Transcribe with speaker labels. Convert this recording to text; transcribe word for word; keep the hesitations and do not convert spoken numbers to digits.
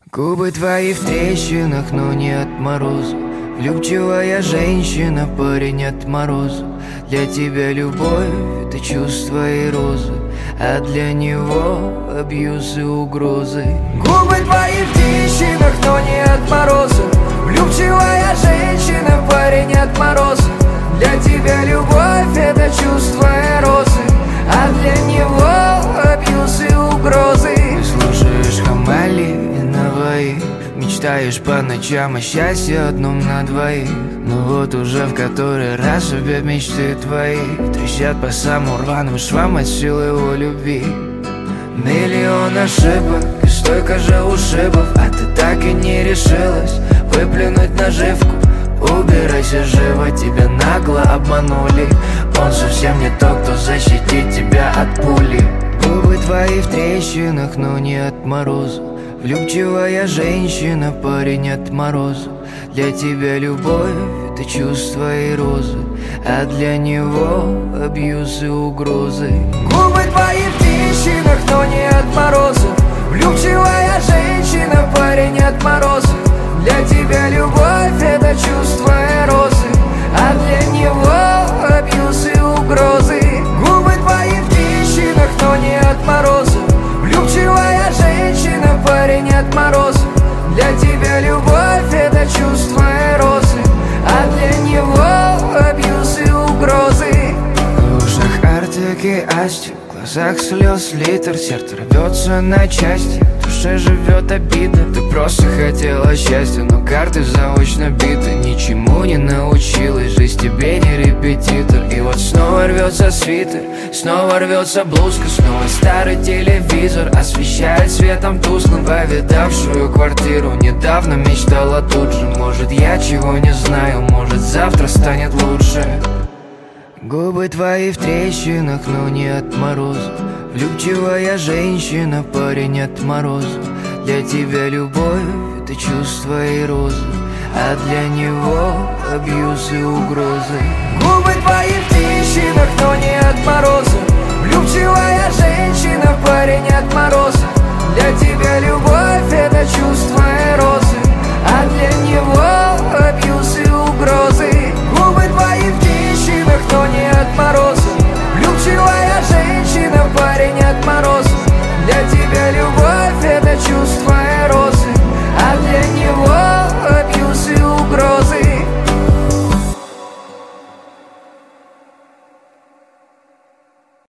Speaker 1: Губы твои в трещинах, но не от мороза. Влюбчивая женщина, парень от мороза. Для тебя любовь — это чувства и розы, а для него абьюз и угрозы. Губы твои в трещинах, но не от мороза. Влюбчивая женщина, парень от мороза. Для тебя любовь — это чувства и розы, а для него абьюз и угрозы. Ты слушаешь Хамали на двоих, мечтаешь по ночам о счастье одном на двоих. Но вот уже в который раз обе мечты твои трещат по самым рваным швам от силы его любви. Миллион ошибок и столько же ушибов, а ты так и не решилась выплюнуть наживку. Убирайся живо, тебя нагло обманули. Он совсем не тот, кто защитит тебя от пули. Губы твои в трещинах, но не от мороза. Влюбчивая женщина, парень от мороза. Для тебя любовь — это чувства и розы, а для него абьюз и угрозы. Губы твои в трещинах, но не от мороза. Влюбчивая женщина, парень от мороза. Для тебя любовь — это чувства и розы, а для него абьюз и угрозы. Губы твои в трещинах, но не от мороза. Влюбчивая женщина, парень от мороза. Для тебя любовь — это чувства и розы, а для него абьюз и угрозы. В ушах Артик и Асти, в глазах слез литр. Сердце рвется на части, в душе живет обида. Ты просто хотела счастья, но карты заочно биты. Ничему не научилась, жизнь тебе не репетитор. И вот снова рвется свитер, снова рвется блузка. Снова старый телевизор освещает светом тусклым повидавшую квартиру. Недавно мечтала тут же, может я чего не знаю, может завтра станет лучше. Губы твои в трещинах, но не от мороза. Влюбчивая женщина, парень от мороза. Для тебя любовь — это чувства и розы, а для него абьюз и угрозы. Губы твои в трещинах, но не от мороза. Влюбчивая женщина, парень от мороза. Для тебя любовь — это чувства и розы, а для него абьюз и угрозы. Губы твои в трещинах, но не от мороза. Влюбчивая женщина, парень от мороза. Для тебя любовь